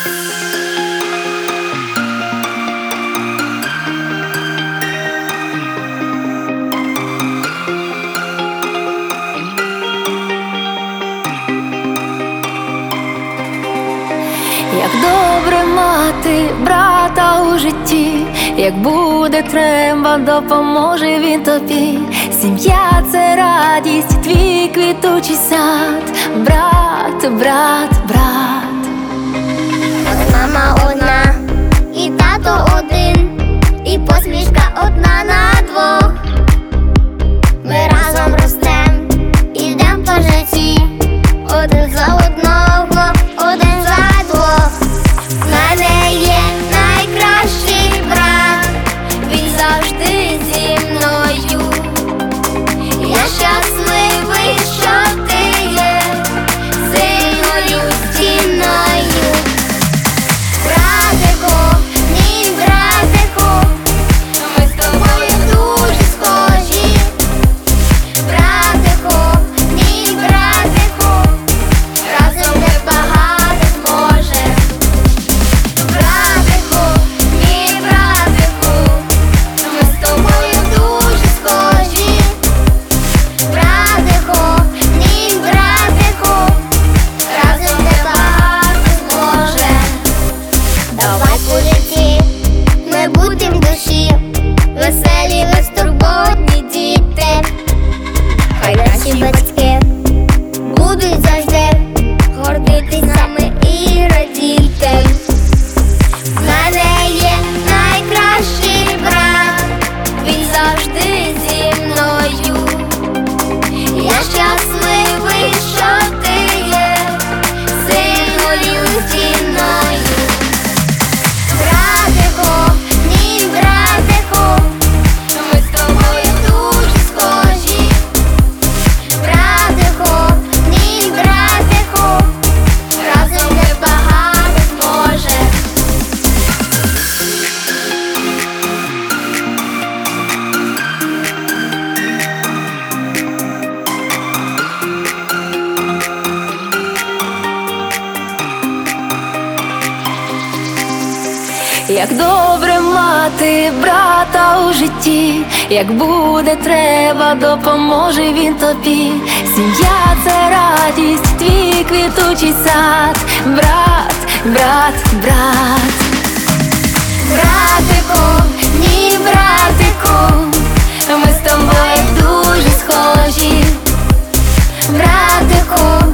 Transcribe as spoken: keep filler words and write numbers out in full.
Як добре мати брата у житті, як буде треба, допоможе він тобі. Сім'я – це радість, твій квітучий сад. Брат, брат, брат. От мама одна, і тато один, і посмішка одна на двох. Ми разом ростем, ідем по житті, один за одного, один за двох. В мене є найкращий брат, він завжди зі мною. Я щасливий, що ти є сильною стіною. Братику, мій братику, ми з тобою дуже схожі. Братику, мій братику, разом ми багато зможем. Братику, мій братику, ми з тобою дуже схожі. Братику, мій братику, разом ми багато зможем. Давай по житті ми будем душі, веселі, безтурботні діти. Хай наші батьки будуть завжди гордитись нами і радіти. В мене є найкращий брат, він завжди зі мною. Я щасливий, що ти є сильною стіною. Братику, мій братику, ми з тобою дуже схожі. Братику, мій братику, разом ми багато зможем. Як добре мати брата у житті, як буде треба, допоможе він тобі. Сім'я – це радість, твій квітучий сад. Брат, брат, брат. Братику, мій братику, ми з тобою дуже схожі. Братику,